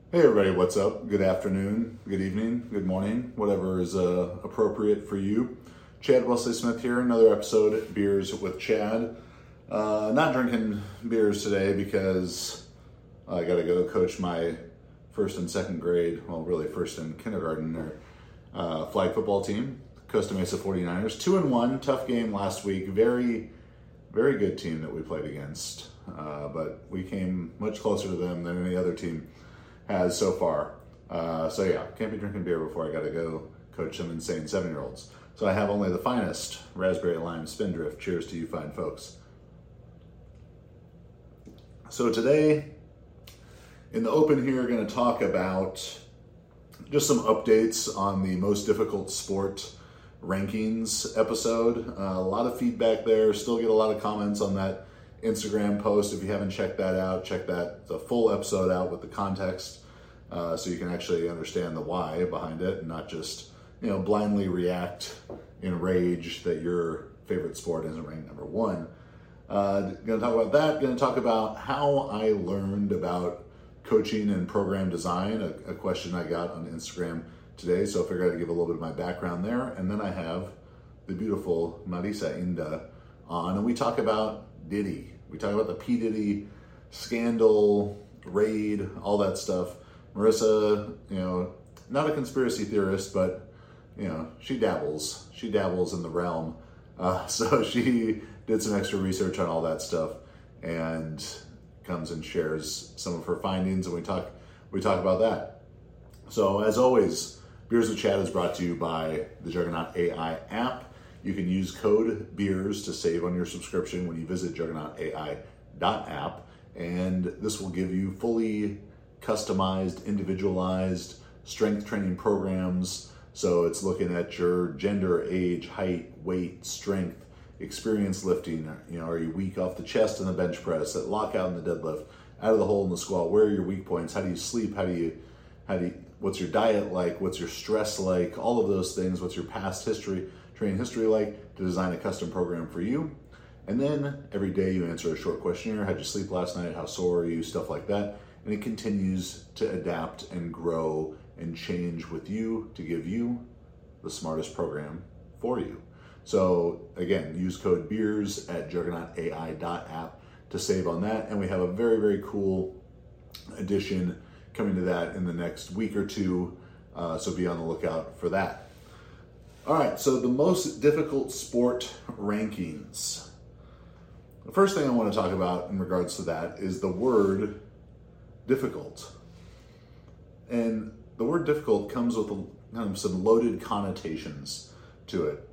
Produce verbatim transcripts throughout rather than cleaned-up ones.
Hey everybody, what's up? Good afternoon, good evening, good morning, whatever is uh, appropriate for you. Chad Wesley Smith here, another episode of Beers with Chad. Uh, not drinking beers today because I got to go coach my first and second grade, well really first and kindergarten, or uh, flag football team, Costa Mesa forty-niners. Two and one, tough game last week. Very, very good team that we played against, uh, but we came much closer to them than any other team has so far. Uh, so yeah, can't be drinking beer before I gotta go coach some insane seven-year-olds. So I have only the finest raspberry lime Spindrift. Cheers to you fine folks. So today, in the open here, gonna talk about just some updates on the most difficult sport rankings episode. Uh, a lot of feedback there, still get a lot of comments on that Instagram post. If you haven't checked that out, check that the full episode out with the context, uh, so you can actually understand the why behind it and not just, you know, blindly react in rage that your favorite sport isn't ranked number one. Uh, gonna talk about that. Gonna talk about how I learned about coaching and program design, a, a question I got on Instagram today. So I figured I'd give a little bit of my background there. And then I have the beautiful Marisa Inda on, and we talk about Diddy. We talk about the P. Diddy scandal, raid, all that stuff. Marisa, you know, not a conspiracy theorist, but, you know, she dabbles. She dabbles in the realm. Uh, so she did some extra research on all that stuff and comes and shares some of her findings, and we talk we talk about that. So as always, Beers with Chad is brought to you by the Juggernaut A I app. You can use code BEERS to save on your subscription when you visit juggernaut A I dot app, and this will give you fully customized, individualized strength training programs. So it's looking at your gender, age, height, weight, strength, experience lifting. You know, are you weak off the chest in the bench press, at lockout in the deadlift, out of the hole in the squat? Where are your weak points? How do you sleep? How do you, how do you, what's your diet like? What's your stress like? All of those things. What's your past history? Training history like, to design a custom program for you. And then every day you answer a short questionnaire. How'd you sleep last night? How sore are you? Stuff like that. And it continues to adapt and grow and change with you to give you the smartest program for you. So again, use code BEERS at juggernaut A I dot app to save on that. And we have a very, very cool addition coming to that in the next week or two. Uh, so be on the lookout for that. All right, so the most difficult sport rankings. The first thing I want to talk about in regards to that is the word difficult. And the word difficult comes with a, kind of some loaded connotations to it.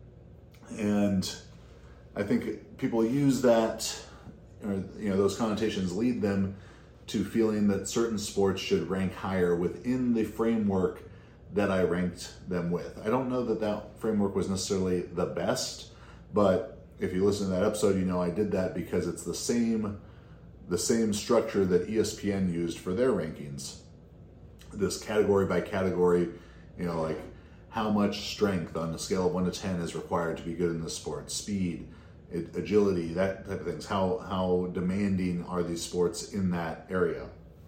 And I think people use that, or, you know, those connotations lead them to feeling that certain sports should rank higher within the framework that I ranked them with. I don't know that that framework was necessarily the best, but if you listen to that episode, you know I did that because it's the same the same structure that E S P N used for their rankings. This category by category, you know, like how much strength on a scale of one to ten is required to be good in this sport, speed, it, agility, that type of things. How how demanding are these sports in that area?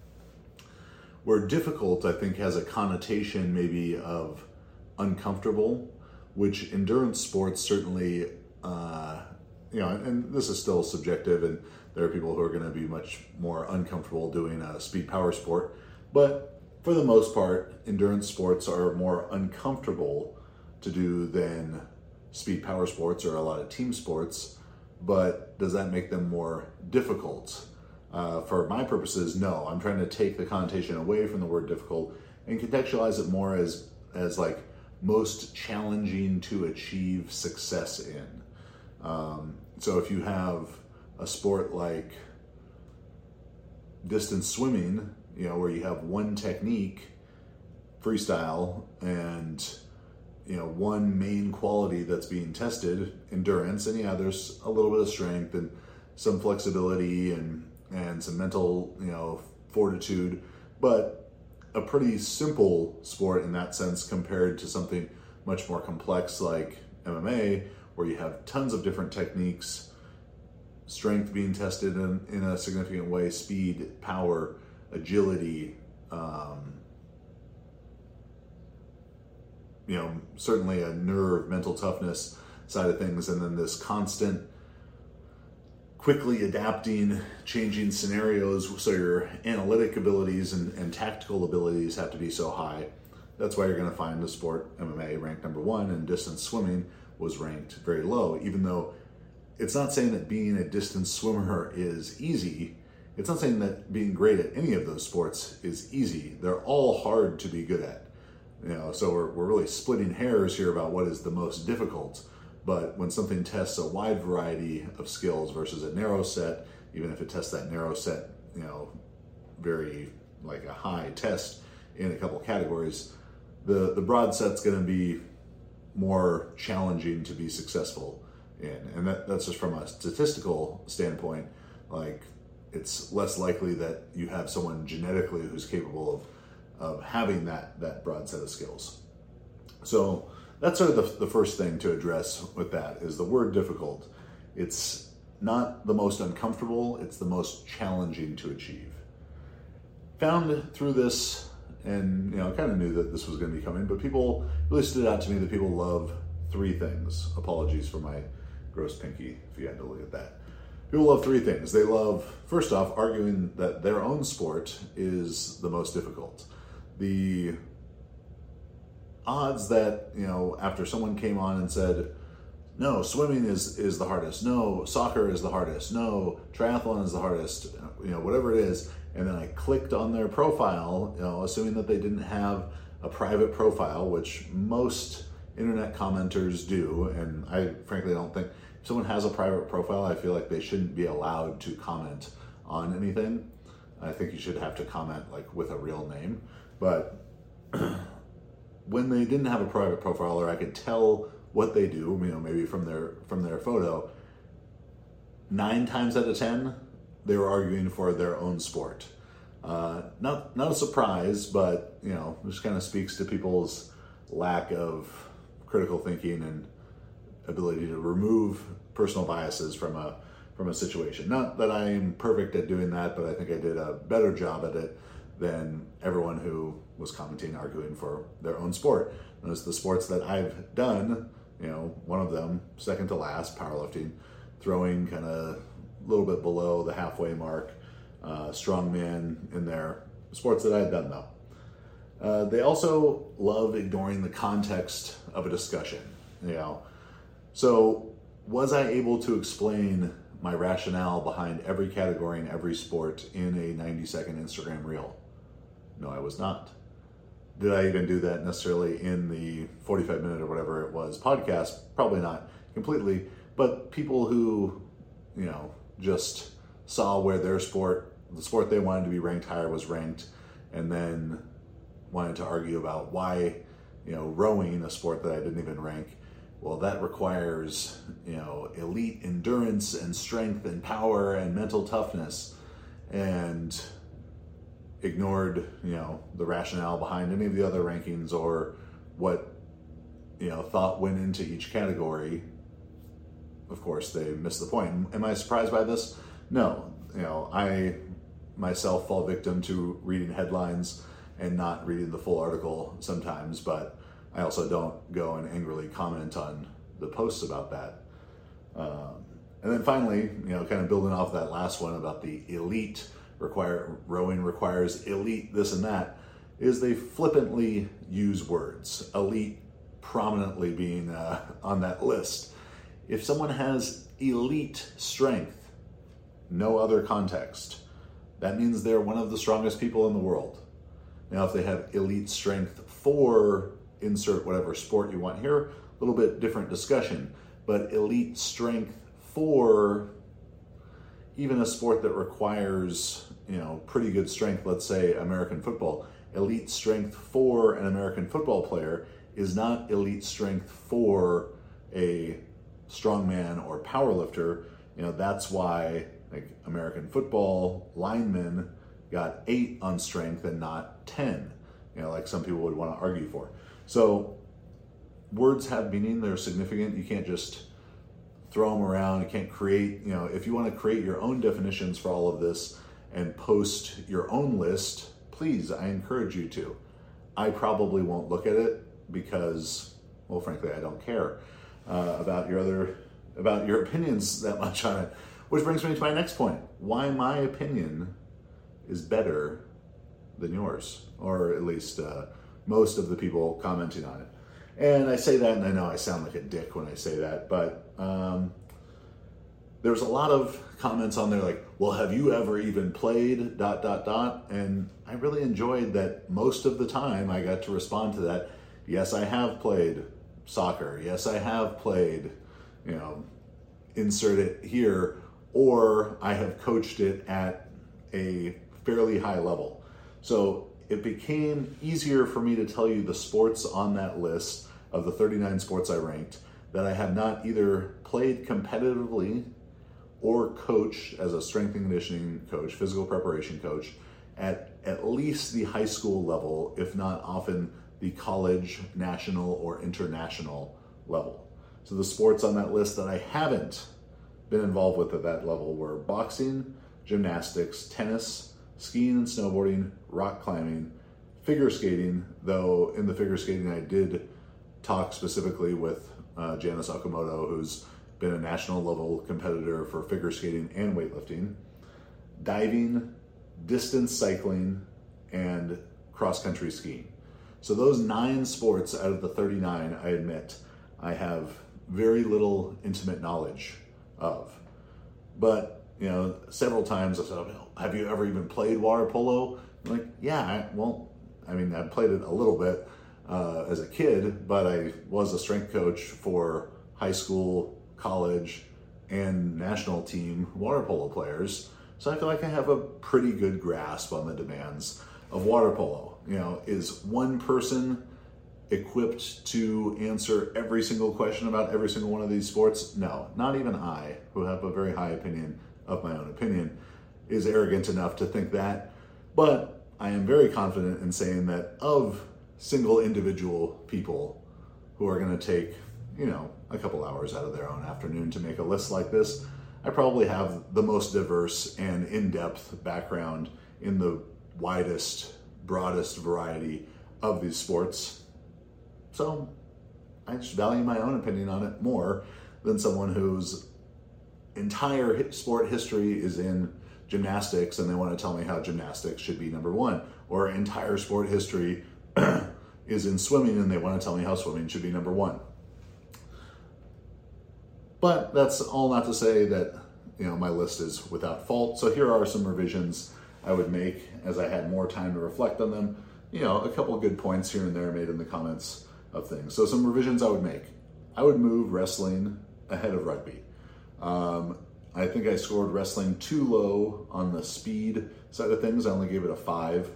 Where difficult, I think, has a connotation maybe of uncomfortable, which endurance sports certainly, uh, you know, and this is still subjective, and there are people who are going to be much more uncomfortable doing a speed power sport. But for the most part, endurance sports are more uncomfortable to do than speed power sports or a lot of team sports. But does that make them more difficult? Uh, for my purposes, no. I'm trying to take the connotation away from the word difficult and contextualize it more as as like most challenging to achieve success in. Um, so if you have a sport like distance swimming, you know, where you have one technique, freestyle, and you know, one main quality that's being tested, endurance, and yeah, there's a little bit of strength and some flexibility and and some mental, you know, fortitude, but a pretty simple sport in that sense compared to something much more complex like M M A, where you have tons of different techniques, strength being tested in, in a significant way, speed, power, agility, um, you know, certainly a nerve, mental toughness side of things, and then this constant, quickly adapting, changing scenarios, so your analytic abilities and, and tactical abilities have to be so high. That's why you're going to find the sport, M M A, ranked number one, and distance swimming was ranked very low, even though it's not saying that being a distance swimmer is easy. It's not saying that being great at any of those sports is easy. They're all hard to be good at. You know, so we're, we're really splitting hairs here about what is the most difficult. But when something tests a wide variety of skills versus a narrow set, even if it tests that narrow set, you know, very like a high test in a couple categories, the, the broad set's going to be more challenging to be successful in. And that, that's just from a statistical standpoint. Like, it's less likely that you have someone genetically who's capable of of having that, that broad set of skills. So that's sort of the, the first thing to address with that is the word difficult. It's not the most uncomfortable, it's the most challenging to achieve. Found through this, and you know, I kind of knew that this was going to be coming, but people really stood out to me that people love three things. Apologies for my gross pinky if you had to look at that. People love three things. They love, first off, arguing that their own sport is the most difficult. The odds that, you know, after someone came on and said, no, swimming is, is the hardest, no, soccer is the hardest, no, triathlon is the hardest, you know, whatever it is, and then I clicked on their profile, you know, assuming that they didn't have a private profile, which most internet commenters do, and I frankly don't think, if someone has a private profile, I feel like they shouldn't be allowed to comment on anything. I think you should have to comment like with a real name. But when they didn't have a private profile, or I could tell what they do, you know, maybe from their from their photo, nine times out of ten, they were arguing for their own sport. Uh, not not a surprise, but you know, this kind of speaks to people's lack of critical thinking and ability to remove personal biases from a from a situation. Not that I am perfect at doing that, but I think I did a better job at it than everyone who was commenting, arguing for their own sport. Notice the sports that I've done, you know, one of them, second to last, powerlifting, throwing kind of a little bit below the halfway mark, uh, strongman in there, sports that I had done though. Uh, they also love ignoring the context of a discussion, you know. So was I able to explain my rationale behind every category and every sport in a ninety second Instagram reel? No, I was not. Did I even do that necessarily in the forty-five minute or whatever it was podcast? Probably not completely, but people who, you know, just saw where their sport, the sport they wanted to be ranked higher was ranked, and then wanted to argue about why, you know, rowing, a sport that I didn't even rank, well, that requires, you know, elite endurance and strength and power and mental toughness, and ignored, you know, the rationale behind any of the other rankings or what, you know, thought went into each category. Of course, they missed the point. Am I surprised by this? No. You know, I myself fall victim to reading headlines and not reading the full article sometimes, but I also don't go and angrily comment on the posts about that. Um, and then finally, you know, kind of building off that last one about the elite require rowing requires elite this and that, is they flippantly use words, elite prominently being uh, on that list. If someone has elite strength, no other context, that means they're one of the strongest people in the world. Now, if they have elite strength for insert whatever sport you want here, a little bit different discussion, but elite strength for even a sport that requires, you know, pretty good strength, let's say American football, elite strength for an American football player is not elite strength for a strongman or powerlifter. You know, that's why like American football linemen got eight on strength and not ten, you know, like some people would want to argue for. So words have meaning, they're significant. You can't just throw them around. You can't create, you know, if you want to create your own definitions for all of this and post your own list, please, I encourage you to. I probably won't look at it because, well, frankly, I don't care uh, about your other, about your opinions that much on it. Which brings me to my next point. Why my opinion is better than yours, or at least uh, most of the people commenting on it. And I say that, and I know I sound like a dick when I say that, but um, there's a lot of comments on there like, well, have you ever even played dot, dot, dot? And I really enjoyed that most of the time I got to respond to that. Yes, I have played soccer. Yes, I have played, you know, insert it here, or I have coached it at a fairly high level. So it became easier for me to tell you the sports on that list of the thirty-nine sports I ranked that I have not either played competitively or coached as a strength and conditioning coach, physical preparation coach, at at least the high school level, if not often the college, national, or international level. So the sports on that list that I haven't been involved with at that level were boxing, gymnastics, tennis, skiing and snowboarding, rock climbing, figure skating, though in the figure skating I did talk specifically with uh, Janice Okamoto, who's been a national level competitor for figure skating and weightlifting, diving, distance cycling, and cross-country skiing. So those nine sports out of the thirty-nine, I admit, I have very little intimate knowledge of. But, you know, several times I said, have you ever even played water polo? I'm like, yeah, I, well, I mean, I played it a little bit uh, as a kid, but I was a strength coach for high school, college, and national team water polo players. So I feel like I have a pretty good grasp on the demands of water polo. You know, is one person equipped to answer every single question about every single one of these sports? No, not even I, who have a very high opinion of my own opinion, is arrogant enough to think that. But I am very confident in saying that of single individual people who are going to take, you know, a couple hours out of their own afternoon to make a list like this, I probably have the most diverse and in-depth background in the widest, broadest variety of these sports. So I just value my own opinion on it more than someone whose entire sport history is in gymnastics and they want to tell me how gymnastics should be number one, or entire sport history is in swimming and they want to tell me how swimming should be number one. But that's all not to say that, you know, my list is without fault. So here are some revisions I would make as I had more time to reflect on them. You know, a couple of good points here and there made in the comments of things. So some revisions I would make. I would move wrestling ahead of rugby. Um, I think I scored wrestling too low on the speed side of things. I only gave it a five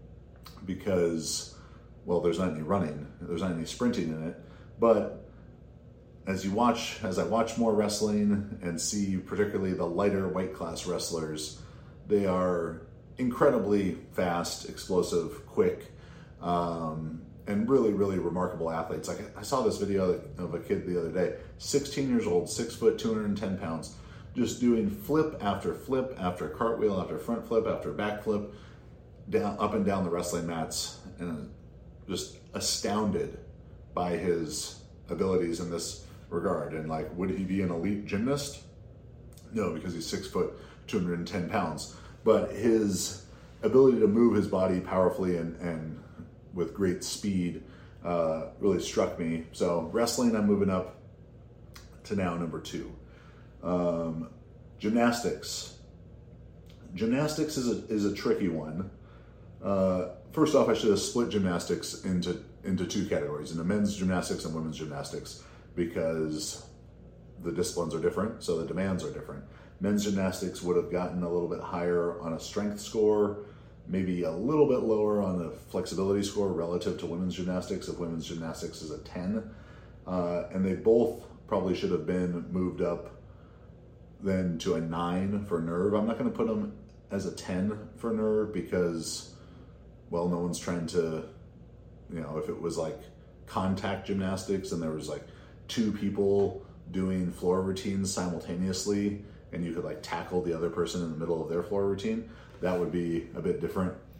because, well, there's not any running, there's not any sprinting in it. But as you watch, as I watch more wrestling and see particularly the lighter weight class wrestlers, they are incredibly fast, explosive, quick, um, and really, really remarkable athletes. Like I saw this video of a kid the other day, sixteen years old, six foot, two hundred ten pounds, just doing flip after flip after cartwheel after front flip after back flip, down, up and down the wrestling mats, and just astounded by his abilities in this regard. And like, would he be an elite gymnast? No, because he's six foot, two hundred ten pounds. But his ability to move his body powerfully and, and with great speed uh, really struck me. So wrestling, I'm moving up to now number two. Um, gymnastics. Gymnastics is a, is a tricky one. Uh, first off, I should have split gymnastics into, into two categories, into men's gymnastics and women's gymnastics, because the disciplines are different, so the demands are different. Men's gymnastics would have gotten a little bit higher on a strength score, maybe a little bit lower on a flexibility score relative to women's gymnastics, if women's gymnastics is a ten. Uh, and they both probably should have been moved up then to a nine for nerve. I'm not going to put them as a ten for nerve because, well, no one's trying to, you know, if it was like contact gymnastics and there was like two people doing floor routines simultaneously and you could like tackle the other person in the middle of their floor routine, that would be a bit different.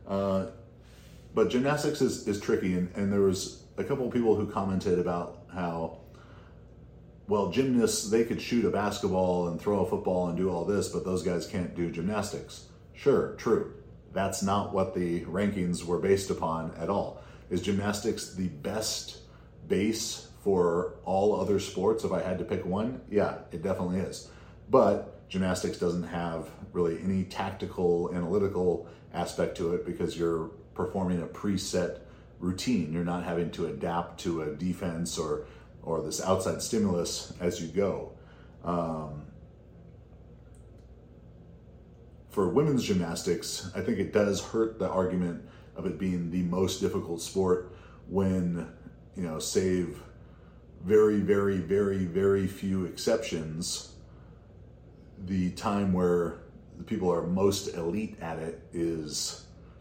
Uh, but gymnastics is, is tricky, and, and there was a couple of people who commented about how, well, gymnasts, they could shoot a basketball and throw a football and do all this, but those guys can't do gymnastics. Sure, true. That's not what the rankings were based upon at all. Is gymnastics the best base for all other sports if I had to pick one? Yeah, it definitely is. But gymnastics doesn't have really any tactical, analytical aspect to it because you're performing a preset routine. You're not having to adapt to a defense or or this outside stimulus as you go. Um, for women's gymnastics, I think it does hurt the argument of it being the most difficult sport when, you know, save very, very, very, very few exceptions, the time where the people are most elite at it is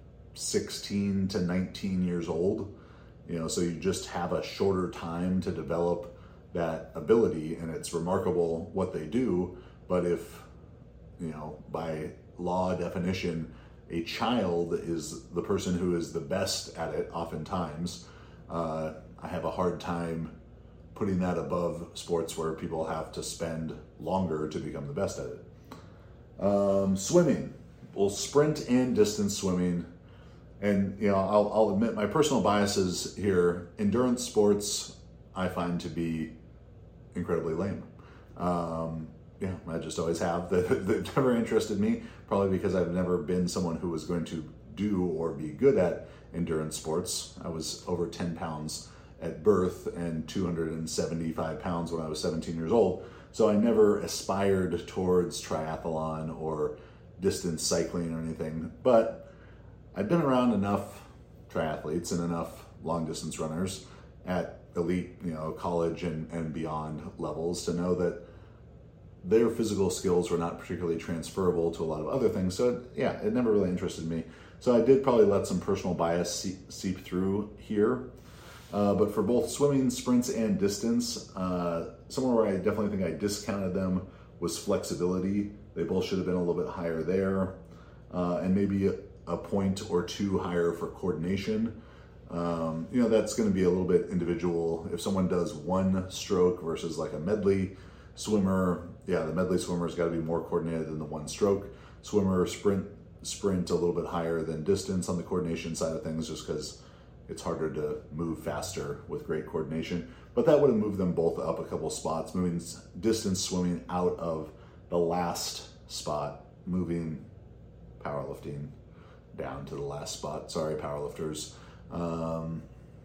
sixteen to nineteen years old. You know, so you just have a shorter time to develop that ability, and it's remarkable what they do. But if, you know, by law definition, a child is the person who is the best at it oftentimes, uh, I have a hard time putting that above sports where people have to spend longer to become the best at it. Um, swimming, well, sprint and distance swimming. And, you know, I'll, I'll admit my personal biases here. Endurance sports I find to be incredibly lame. Um, yeah, I just always have. They've never interested me, probably because I've never been someone who was going to do or be good at endurance sports. I was over ten pounds at birth and two hundred seventy-five pounds when I was seventeen years old. So I never aspired towards triathlon or distance cycling or anything. But I've been around enough triathletes and enough long distance runners at elite, you know, college and, and beyond levels to know that their physical skills were not particularly transferable to a lot of other things. So yeah, it never really interested me. So I did probably let some personal bias seep, seep through here. Uh, but for both swimming, sprints, and distance, uh, somewhere where I definitely think I discounted them was flexibility. They both should have been a little bit higher there. Uh, and maybe a, a point or two higher for coordination. Um, you know, that's going to be a little bit individual. If someone does one stroke versus like a medley swimmer, yeah, the medley swimmer's got to be more coordinated than the one stroke. Swimmer, sprint, sprint a little bit higher than distance on the coordination side of things, just because it's harder to move faster with great coordination. But that would have moved them both up a couple spots, moving distance swimming out of the last spot, moving powerlifting down to the last spot. Sorry, powerlifters. Um,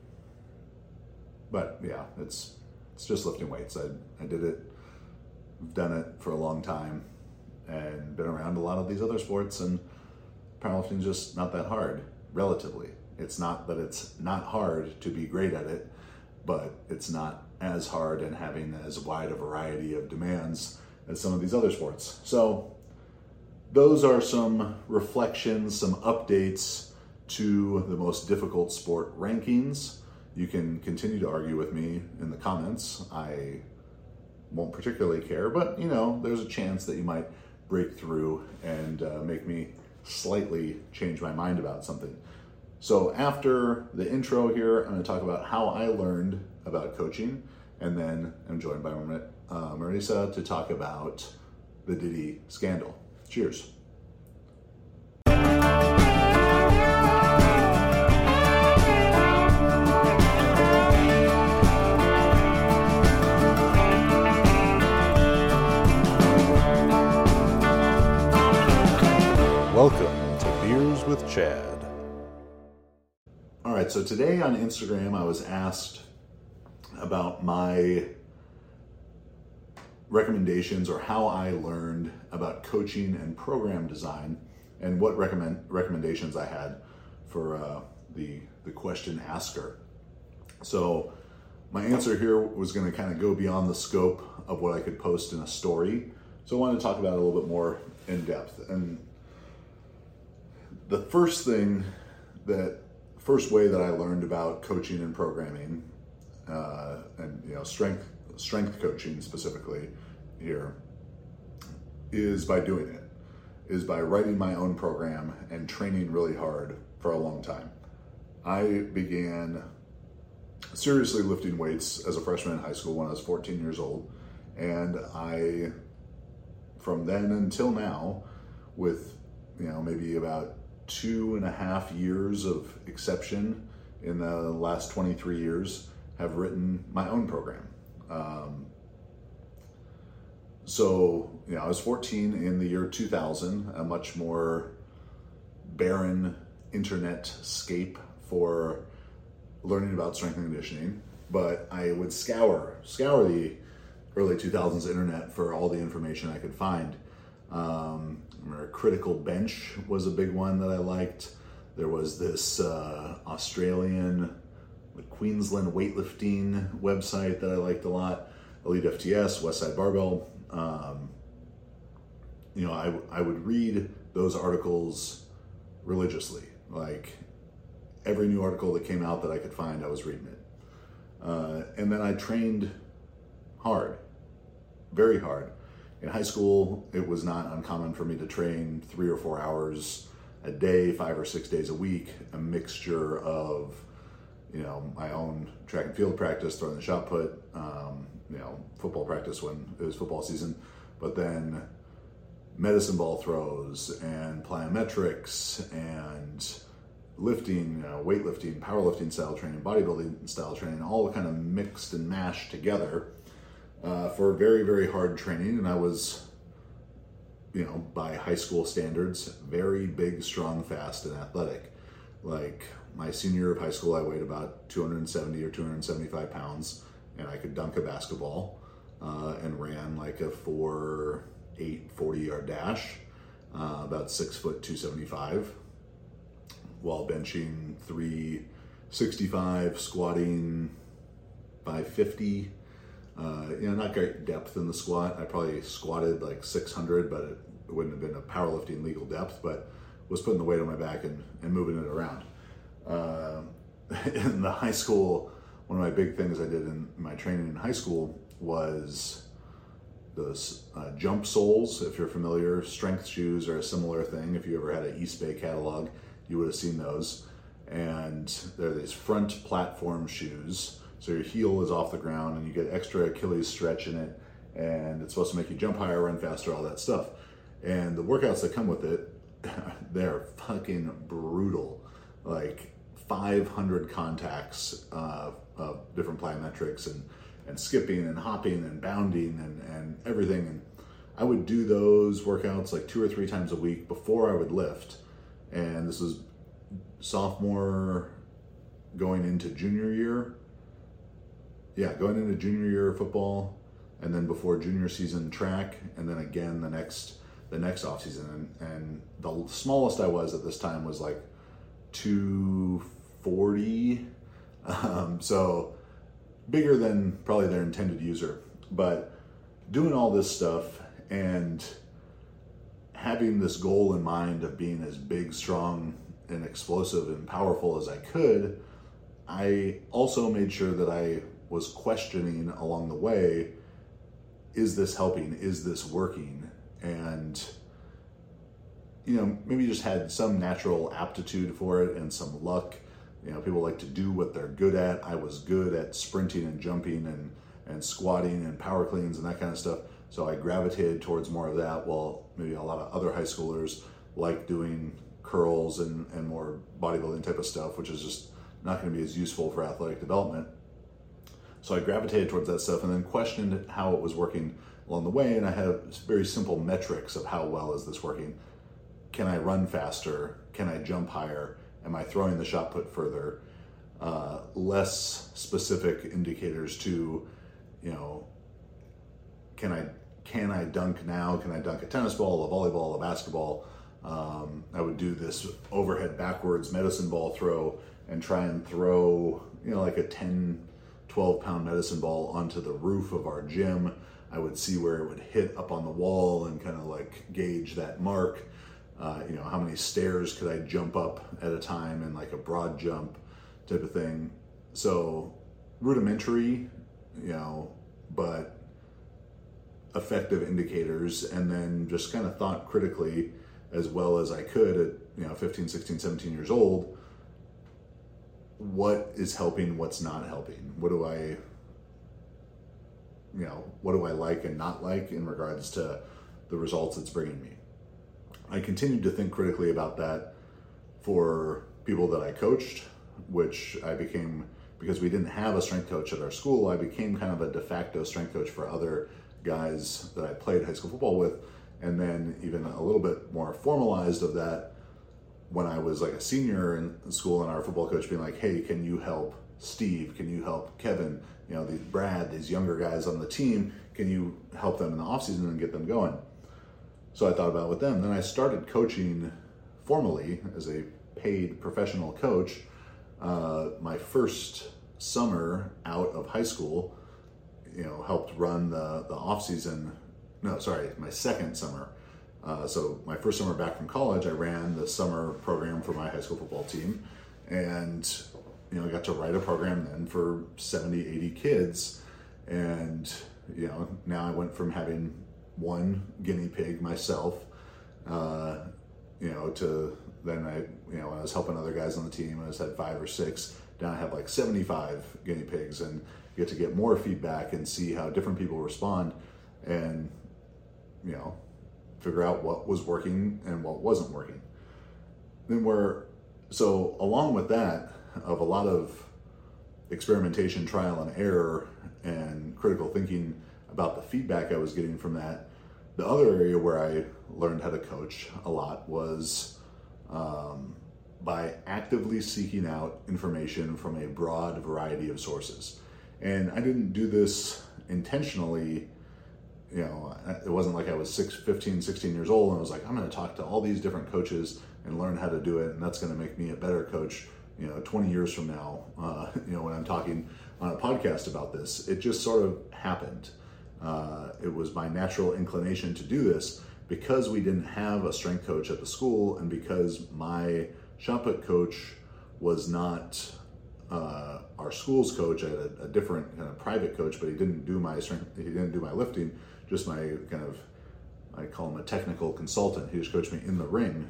but yeah, it's it's just lifting weights. I, I did it, done it for a long time, and been around a lot of these other sports, and powerlifting's just not that hard, relatively. It's not that it's not hard to be great at it, but it's not as hard and having as wide a variety of demands as some of these other sports. So those are some reflections, some updates to the most difficult sport rankings. You can continue to argue with me in the comments. I won't particularly care, but you know, there's a chance that you might break through and uh, make me slightly change my mind about something. So after the intro here, I'm going to talk about how I learned about coaching, and then I'm joined by uh, Marisa to talk about the Diddy scandal. Cheers. Welcome to Beers with Chad. All right, so today on Instagram, I was asked about my recommendations or how I learned about coaching and program design, and what recommend recommendations I had for uh, the the question asker. So my answer here was going to kind of go beyond the scope of what I could post in a story. So I wanted to talk about it a little bit more in depth. And the first thing that first way that I learned about coaching and programming, uh, and you know strength strength coaching specifically here, is by doing it, is by writing my own program and training really hard for a long time. I began seriously lifting weights as a freshman in high school when I was fourteen years old. And I, from then until now, with, you know, maybe about two and a half years of exception in the last twenty-three years, have written my own program. Um, so, you know, I was fourteen in the year two thousand, a much more barren internet scape for learning about strength and conditioning, but I would scour, scour the early two thousands internet for all the information I could find. Um, I remember Critical Bench was a big one that I liked. There was this uh, Australian, the Queensland weightlifting website that I liked a lot. Elite F T S, Westside Barbell. Um, you know, I, I would read those articles religiously. Like every new article that came out that I could find, I was reading it. Uh, and then I trained hard, very hard. In high school, it was not uncommon for me to train three or four hours a day, five or six days a week, a mixture of, you know, my own track and field practice, throwing the shot put, um, you know, football practice when it was football season, but then medicine ball throws and plyometrics and lifting, you know, weightlifting, powerlifting style training, bodybuilding style training, all kind of mixed and mashed together uh, for very, very hard training. And I was, you know, by high school standards, very big, strong, fast, and athletic. Like my senior year of high school, I weighed about two hundred seventy or two hundred seventy-five pounds, and I could dunk a basketball uh, and ran like a four eight forty yard dash, uh, about six foot two seventy-five, while benching three sixty-five, squatting five fifty. Uh, you know, not great depth in the squat. I probably squatted like six hundred, but it wouldn't have been a powerlifting legal depth, but was putting the weight on my back and, and moving it around. Uh, in the high school, one of my big things I did in my training in high school was those uh, jump soles. If you're familiar, strength shoes are a similar thing. If you ever had an East Bay catalog, you would have seen those. And they're these front platform shoes. So your heel is off the ground and you get extra Achilles stretch in it, and it's supposed to make you jump higher, run faster, all that stuff. And the workouts that come with it, they're fucking brutal. Like five hundred contacts uh, of different plyometrics and, and skipping and hopping and bounding and, and everything. And I would do those workouts like two or three times a week before I would lift. And this was sophomore going into junior year. Yeah, going into junior year of football, and then before junior season track, and then again the next the next off season. And, and the smallest I was at this time was like two forty, um, so bigger than probably their intended user. But doing all this stuff and having this goal in mind of being as big, strong, and explosive and powerful as I could, I also made sure that I was questioning along the way, is this helping? Is this working? And, you know, maybe just had some natural aptitude for it and some luck. You know, people like to do what they're good at. I was good at sprinting and jumping and, and squatting and power cleans and that kind of stuff. So I gravitated towards more of that, while maybe a lot of other high schoolers like doing curls and, and more bodybuilding type of stuff, which is just not going to be as useful for athletic development. So I gravitated towards that stuff and then questioned how it was working along the way. And I had very simple metrics of how well is this working. Can I run faster? Can I jump higher? Am I throwing the shot put further? Uh, less specific indicators to, you know, can I can I dunk now? Can I dunk a tennis ball, a volleyball, a basketball? Um, I would do this overhead backwards medicine ball throw and try and throw, you know, like a ten, twelve pound medicine ball onto the roof of our gym. I would see where it would hit up on the wall and kind of like gauge that mark. Uh, you know, how many stairs could I jump up at a time in like a broad jump type of thing. So rudimentary, you know, but effective indicators, and then just kind of thought critically as well as I could at, you know, fifteen, sixteen, seventeen years old, what is helping, what's not helping? What do I, you know, what do I like and not like in regards to the results it's bringing me? I continued to think critically about that for people that I coached, which I became, because we didn't have a strength coach at our school, I became kind of a de facto strength coach for other guys that I played high school football with. And then even a little bit more formalized of that when I was like a senior in school, and our football coach being like, hey, can you help Steve? Can you help Kevin? You know, the Brad, these younger guys on the team, can you help them in the off season and get them going? So I thought about it with them. Then I started coaching formally as a paid professional coach. Uh, my first summer out of high school, you know, helped run the, the off season. No, sorry, my second summer. Uh, so my first summer back from college, I ran the summer program for my high school football team, and you know, I got to write a program then for seventy, eighty kids, and you know, now I went from having one guinea pig myself, uh, you know, to then I, you know, when I was helping other guys on the team, I just had five or six. Now I have like seventy-five guinea pigs, and get to get more feedback and see how different people respond, and you know, figure out what was working and what wasn't working. Then we're, so along with that, of a lot of experimentation, trial and error, and critical thinking about the feedback I was getting from that, the other area where I learned how to coach a lot was um, by actively seeking out information from a broad variety of sources. And I didn't do this intentionally. You know, it wasn't like I was six, fifteen, sixteen years old and I was like, I'm going to talk to all these different coaches and learn how to do it, and that's going to make me a better coach, you know, twenty years from now, uh, you know, when I'm talking on a podcast about this. It just sort of happened. Uh, it was my natural inclination to do this because we didn't have a strength coach at the school, and because my shot put coach was not uh, our school's coach. I had a, a different kind of private coach, but he didn't do my strength, he didn't do my lifting, just my kind of, I call him a technical consultant. He just coached me in the ring.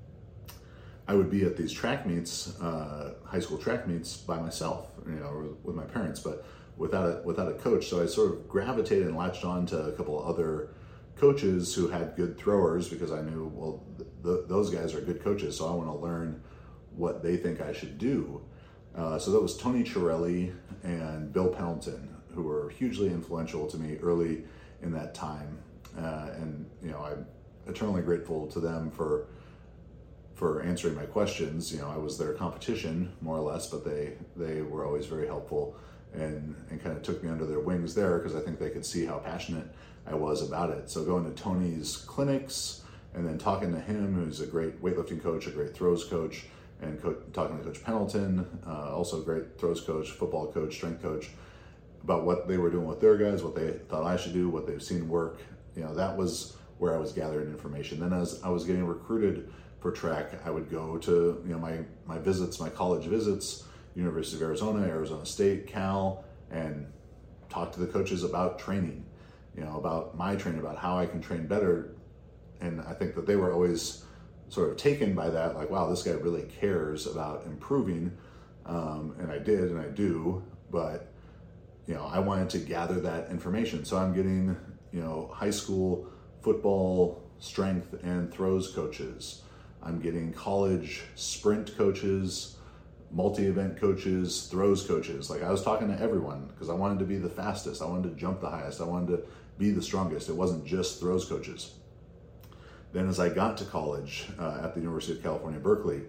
I would be at these track meets, uh, high school track meets by myself, you know, or with my parents, but without a, without a coach. So I sort of gravitated and latched on to a couple of other coaches who had good throwers, because I knew, well, th- th- those guys are good coaches, so I want to learn what they think I should do. Uh, so that was Tony Chiarelli and Bill Pendleton, who were hugely influential to me early in that time. Uh, and, you know, I'm eternally grateful to them for for answering my questions. You know, I was their competition, more or less, but they, they were always very helpful and, and kind of took me under their wings there, because I think they could see how passionate I was about it. So going to Tony's clinics and then talking to him, who's a great weightlifting coach, a great throws coach, and co- talking to Coach Pendleton, uh, also a great throws coach, football coach, strength coach, about what they were doing with their guys, what they thought I should do, what they've seen work. You know, that was where I was gathering information. Then as I was getting recruited for track, I would go to, you know, my, my visits, my college visits, University of Arizona, Arizona State, Cal, and talk to the coaches about training, you know, about my training, about how I can train better. And I think that they were always sort of taken by that, like, wow, this guy really cares about improving. Um, and I did, and I do, but, you know, I wanted to gather that information. So I'm getting, you know, high school football strength and throws coaches. I'm getting college sprint coaches, multi-event coaches, throws coaches. Like, I was talking to everyone because I wanted to be the fastest. I wanted to jump the highest. I wanted to be the strongest. It wasn't just throws coaches. Then as I got to college uh, at the University of California, Berkeley,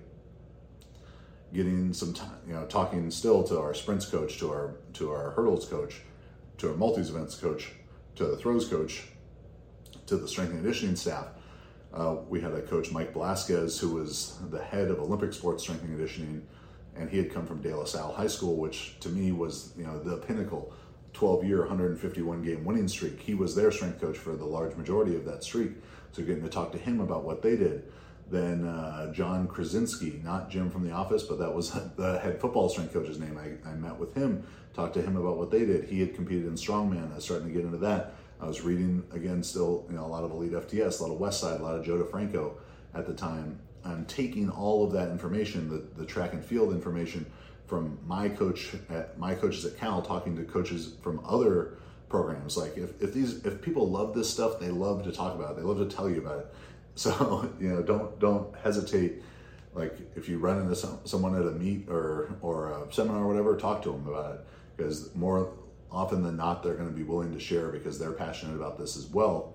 getting some time, you know, talking still to our sprints coach, to our to our hurdles coach, to our multi-events coach, to the throws coach, to the strength and conditioning staff. Uh, we had a coach, Mike Velasquez, who was the head of Olympic sports strength and conditioning, and he had come from De La Salle High School, which to me was, you know, the pinnacle, twelve-year, one hundred fifty-one game winning streak. He was their strength coach for the large majority of that streak. So getting to talk to him about what they did. Then uh, John Krasinski, not Jim from The Office, but that was the head football strength coach's name. I, I met with him, talked to him about what they did. He had competed in strongman. I was starting to get into that. I was reading, again, still, you know, a lot of Elite F T S, a lot of Westside, a lot of Joe DeFranco, at the time, I'm taking all of that information, the, the track and field information from my coach at my coaches at Cal, talking to coaches from other programs. Like if, if these if people love this stuff, they love to talk about it. They love to tell you about it. So, you know, don't don't hesitate. Like if you run into some, someone at a meet or or a seminar or whatever, talk to them about it, because more often than not, they're going to be willing to share because they're passionate about this as well.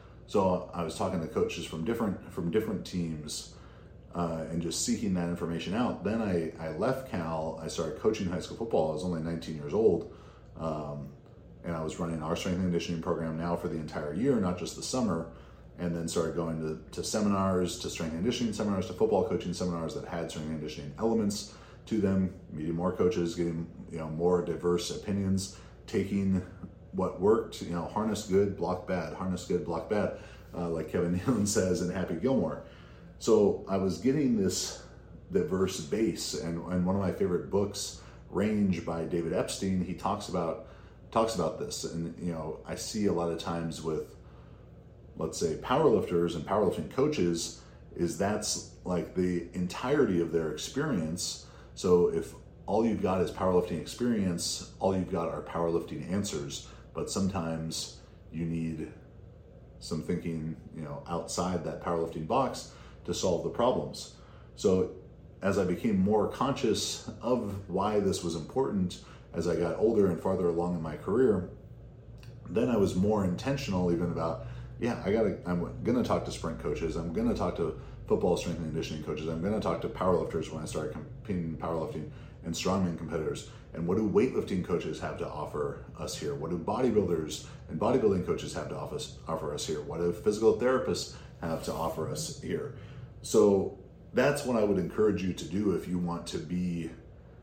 So I was talking to coaches from different from different teams uh, and just seeking that information out. Then I, I left Cal. I started coaching high school football. I was only nineteen years old. Um, and I was running our strength and conditioning program now for the entire year, not just the summer, and then started going to, to seminars, to strength and conditioning seminars, to football coaching seminars that had strength and conditioning elements to them, meeting more coaches, getting, you know, more diverse opinions, taking what worked, you know, harness good, block bad, harness good, block bad, uh, like Kevin Nealon says in Happy Gilmore. So I was getting this diverse base, and, and one of my favorite books, Range by David Epstein, he talks about talks about this. And, you know, I see a lot of times with, let's say, powerlifters and powerlifting coaches, is that's like the entirety of their experience. So if all you've got is powerlifting experience, all you've got are powerlifting answers, but sometimes you need some thinking, you know, outside that powerlifting box to solve the problems. So as I became more conscious of why this was important, as I got older and farther along in my career, then I was more intentional even about, yeah, I gotta, I'm gonna talk to sprint coaches, I'm gonna talk to football strength and conditioning coaches, I'm gonna talk to powerlifters when I start competing in powerlifting, and strongman competitors. And what do weightlifting coaches have to offer us here? What do bodybuilders and bodybuilding coaches have to offer us, offer us here? What do physical therapists have to offer us here? So that's what I would encourage you to do if you want to be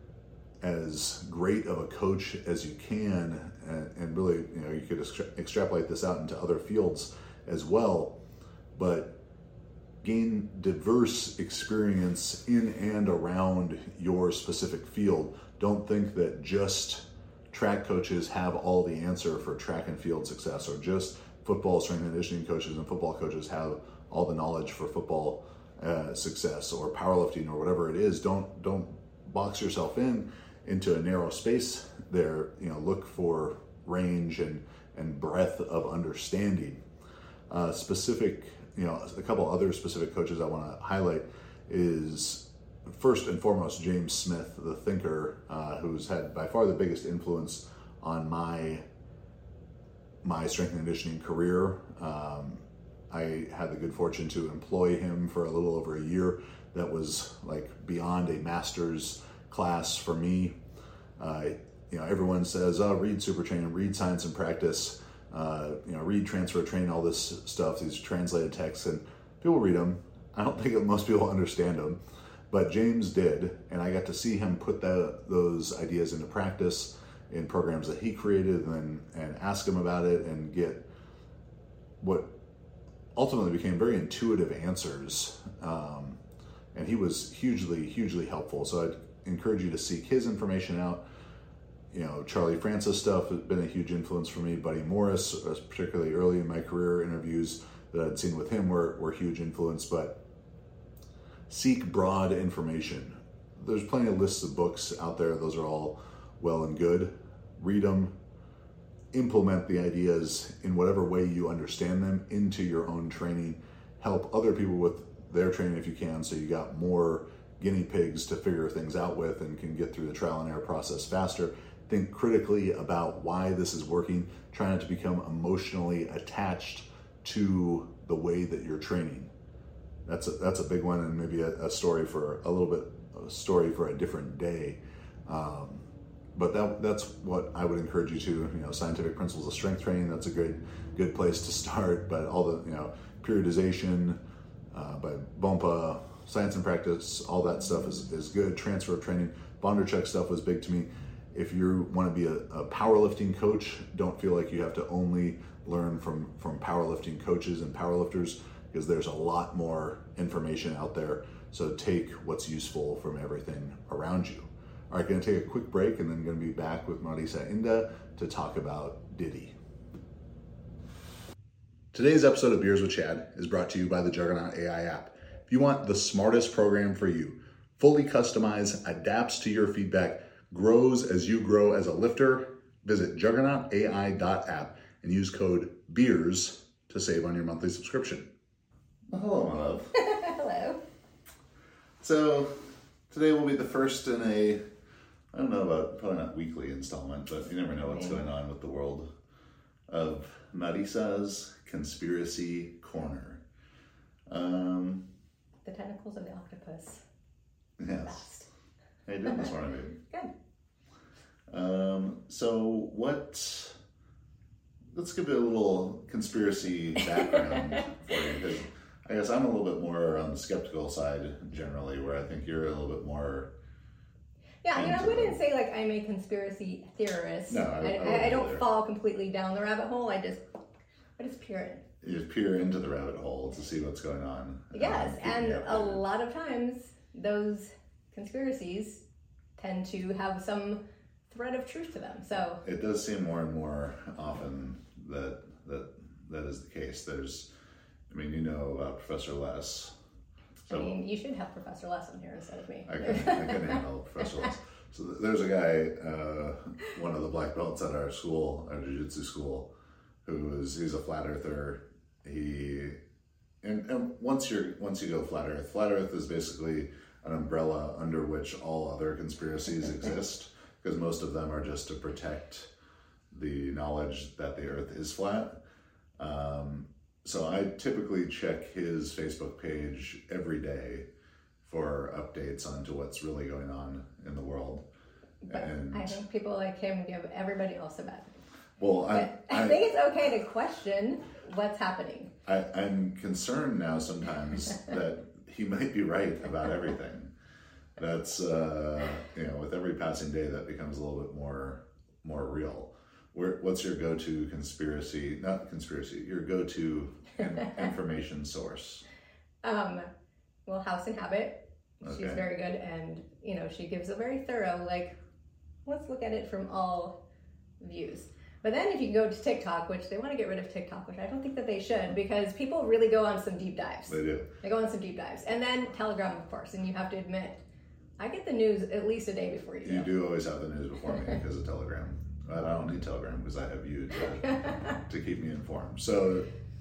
as great of a coach as you can, and, and really, you know, you could extra- extrapolate this out into other fields as well, but gain diverse experience in and around your specific field. Don't think that just track coaches have all the answer for track and field success, or just football strength and conditioning coaches and football coaches have all the knowledge for football uh, success, or powerlifting, or whatever it is. Don't don't box yourself in into a narrow space there. You know, look for range and and breadth of understanding. Uh, specific, you know, a couple other specific coaches I want to highlight is, first and foremost, James Smith, the thinker, uh, who's had by far the biggest influence on my my strength and conditioning career. Um, I had the good fortune to employ him for a little over a year. That was like beyond a master's class for me. Uh, you know, everyone says, "Oh, read Super Training, read Science and Practice, uh, you know, read Transfer Training, all this stuff, these translated texts," and people read them. I don't think that most people understand them, but James did, and I got to see him put that those ideas into practice in programs that he created, and and ask him about it, and get what ultimately became very intuitive answers. Um, and he was hugely, hugely helpful. So I'd encourage you to seek his information out. You know, Charlie Francis stuff has been a huge influence for me. Buddy Morris, particularly early in my career, interviews that I'd seen with him were, were huge influence. But seek broad information. There's plenty of lists of books out there. Those are all well and good. Read them. Implement the ideas in whatever way you understand them into your own training. Help other people with their training if you can, so you got more guinea pigs to figure things out with and can get through the trial and error process faster. Think critically about why this is working. Try not to become emotionally attached to the way that you're training. That's a, that's a big one, and maybe a, a story for a little bit, a story for a different day. Um, But that that's what I would encourage you to, you know, Scientific Principles of Strength Training, that's a good good place to start. But all the, you know, periodization uh, by Bompa, Science and Practice, all that stuff is, is good. Transfer of Training, Bondarchuk stuff was big to me. If you want to be a, a powerlifting coach, don't feel like you have to only learn from, from powerlifting coaches and powerlifters, because there's a lot more information out there. So take what's useful from everything around you. All right, going to take a quick break, and then going to be back with Marisa Inda to talk about Diddy. Today's episode of Beers with Chad is brought to you by the Juggernaut A I app. If you want the smartest program for you, fully customized, adapts to your feedback, grows as you grow as a lifter, visit juggernaut A I dot app and use code BEERS to save on your monthly subscription. Well, hello, my love. Hello. So today will be the first in a, I don't know about, probably not weekly installment, but you never know what's going on with the world of Marisa's Conspiracy Corner. Um, the tentacles of the octopus. Yes. Fast. How you doing this morning, baby? Good. Um, so what, let's give it a little conspiracy background for you, because I guess I'm a little bit more on the skeptical side generally, where I think you're a little bit more. Yeah, I mean, I wouldn't say like I'm a conspiracy theorist. No, I, I, I, I, I don't either. fall completely down the rabbit hole. I just, I just peer in. You just peer into the rabbit hole to see what's going on. Yes, um, and a lot of times those conspiracies tend to have some thread of truth to them. So it does seem more and more often that that that is the case. There's, I mean, you know about Professor Les. So, I mean, you should have Professor Les on here instead of me. I can, I can handle Professor Les. So there's a guy, uh, one of the black belts at our school, our jiu-jitsu school, who is, he's a flat earther. He, and, and once you're, once you go flat earth, flat earth is basically an umbrella under which all other conspiracies exist, because most of them are just to protect the knowledge that the earth is flat. Um, So I typically check his Facebook page every day for updates onto what's really going on in the world. But and I think people like him give everybody else a bad name. well, I, I, I think it's okay to question what's happening. I, I'm concerned now sometimes that he might be right about everything. That's uh, you know, with every passing day, that becomes a little bit more more real. Where, what's your go-to conspiracy, not conspiracy, your go-to in, information source? Um, well, House and Habit, she's Okay. very good, and, you know, she gives a very thorough, like, let's look at it from all views. But then if you go to TikTok, which they want to get rid of TikTok, which I don't think that they should, because people really go on some deep dives. They do. They go on some deep dives. And then Telegram, of course, and you have to admit, I get the news at least a day before you do. You do always have the news before me because of Telegram. But I don't need Telegram because I have you to, to keep me informed. So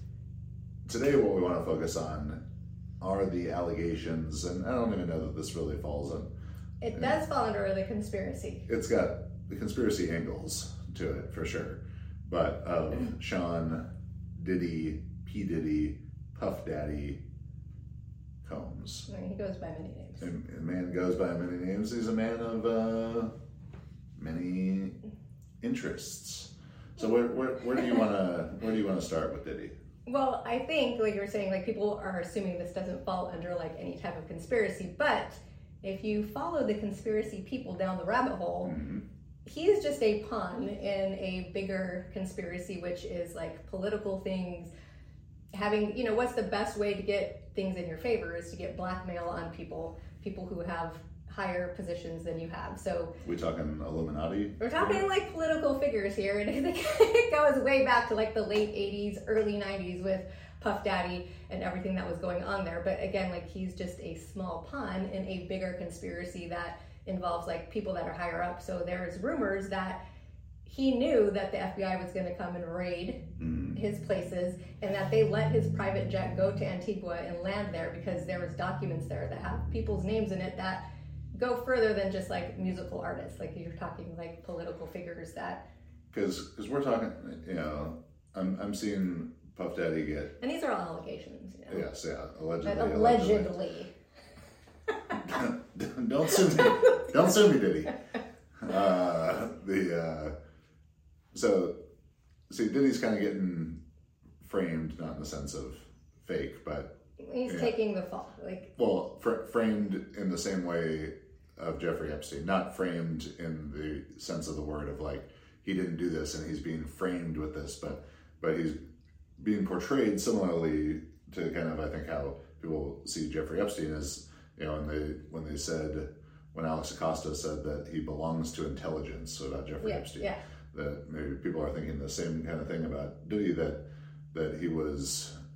today what we want to focus on are the allegations, and I don't even know that this really falls in. It does fall under the conspiracy. It's got the conspiracy angles to it for sure. But of Sean Diddy, P. Diddy, Puff Daddy Combs. I mean, he goes by many names. And the man goes by many names. He's a man of uh, many interests. So where where, where do you want to where do you want to start with Diddy? Well, I think, like you were saying, like people are assuming this doesn't fall under like any type of conspiracy, but if you follow the conspiracy people down the rabbit hole, Mm-hmm. he is just a pawn in a bigger conspiracy, which is like political things. Having, you know, what's the best way to get things in your favor is to get blackmail on people, people who have higher positions than you have. So We talking Illuminati? we're talking like political figures here, and I think it goes way back to like the late eighties, early nineties with Puff Daddy and everything that was going on there. But again, like he's just a small pawn in a bigger conspiracy that involves like people that are higher up. So there's rumors that he knew that the F B I was going to come and raid Mm. his places, and that they let his private jet go to Antigua and land there because there was documents there that have people's names in it that go further than just like musical artists. Like you're talking like political figures that. Because because we're talking, you know, I'm I'm seeing Puff Daddy get. And these are all allegations, you know. Yes, yeah, allegedly. But allegedly. allegedly. Don't sue me. Don't sue me, Diddy. Uh, the uh, so see, Diddy's kind of getting framed, not in the sense of fake, but He's yeah. taking the fall. Like, well, fr- framed in the same way of Jeffrey Epstein, not framed in the sense of the word of like he didn't do this and he's being framed with this, but but he's being portrayed similarly to kind of I think how people see Jeffrey Epstein as, you know, when they when they said when Alex Acosta said that he belongs to intelligence, so about Jeffrey yeah, Epstein, yeah. that maybe people are thinking the same kind of thing about Diddy, that that he was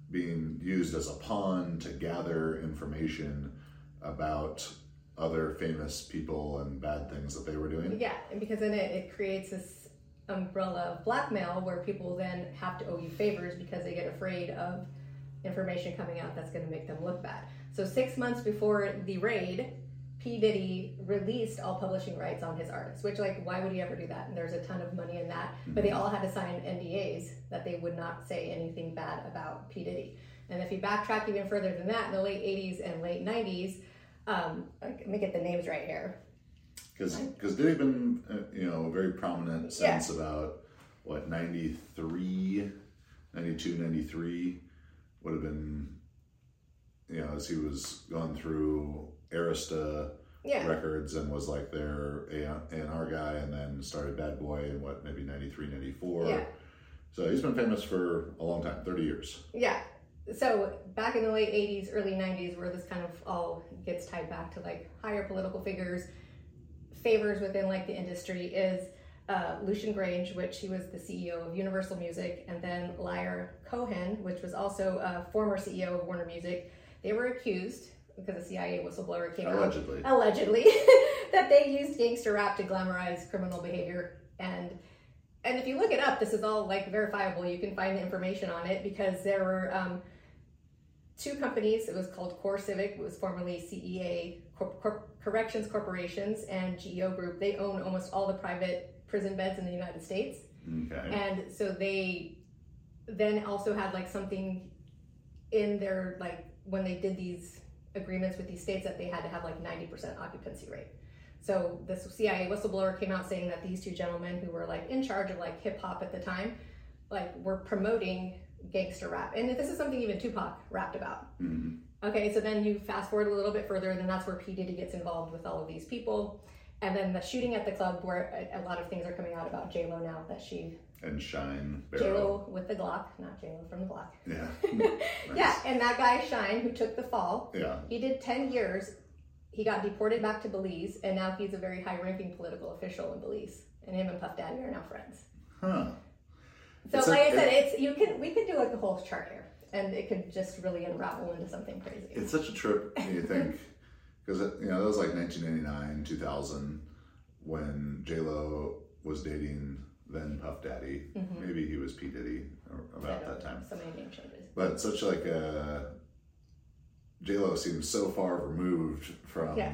being used as a pawn to gather information about other famous people and bad things that they were doing. Yeah, and because then it, it creates this umbrella of blackmail where people then have to owe you favors because they get afraid of information coming out that's going to make them look bad. So six months before the raid, P. Diddy released all publishing rights on his artists, which, like, why would he ever do that? And there's a ton of money in that. But they all had to sign N D As that they would not say anything bad about P. Diddy. And if you backtrack even further than that, in the late eighties and late nineties, um, let me get the names right here. Because because Diddy been, uh, you know, a very prominent since yeah. about, what, ninety-three, ninety-two, ninety-three would have been, you know, as he was going through Arista yeah. Records and was like their A and R guy, and then started Bad Boy in what, maybe ninety-three, ninety-four. Yeah. So he's been famous for a long time, thirty years. Yeah. So back in the late eighties, early nineties, where this kind of all gets tied back to like higher political figures, favors within like the industry is uh, Lucian Grange, which he was the C E O of Universal Music, and then Lyre Cohen, which was also a former C E O of Warner Music. They were accused, because the C I A whistleblower came allegedly. out, allegedly, that they used gangster rap to glamorize criminal behavior. And and if you look it up, this is all like verifiable. You can find the information on it because there were um, two companies. It was called Core Civic. It was formerly C E A Cor- Cor- Corrections Corporations, and G E O Group. They own almost all the private prison beds in the United States. Okay. And so they then also had like something in their, like when they did these agreements with these states, that they had to have like ninety percent occupancy rate. So this C I A whistleblower came out saying that these two gentlemen who were like in charge of like hip hop at the time, like were promoting gangster rap. And this is something even Tupac rapped about. Mm-hmm. Okay, so then you fast forward a little bit further, and then that's where P. Diddy gets involved with all of these people. And then the shooting at the club, where a, a lot of things are coming out about J-Lo now, that she... And Shine. J-Lo with the Glock, not J-Lo from the block. Yeah. Nice. Yeah, and that guy Shine, who took the fall, yeah. he did ten years. He got deported back to Belize, and now he's a very high-ranking political official in Belize. And him and Puff Daddy are now friends. Huh. So, it's like a, I said, it, it's you can we could do like a whole chart here, and it could just really unravel into something crazy. It's such a trip when you think, because you know that was like nineteen ninety-nine, two thousand, when J-Lo was dating then Puff Daddy. Mm-hmm. Maybe he was P. Diddy about that time. So many name changes. But such like a J-Lo seems so far removed from yeah.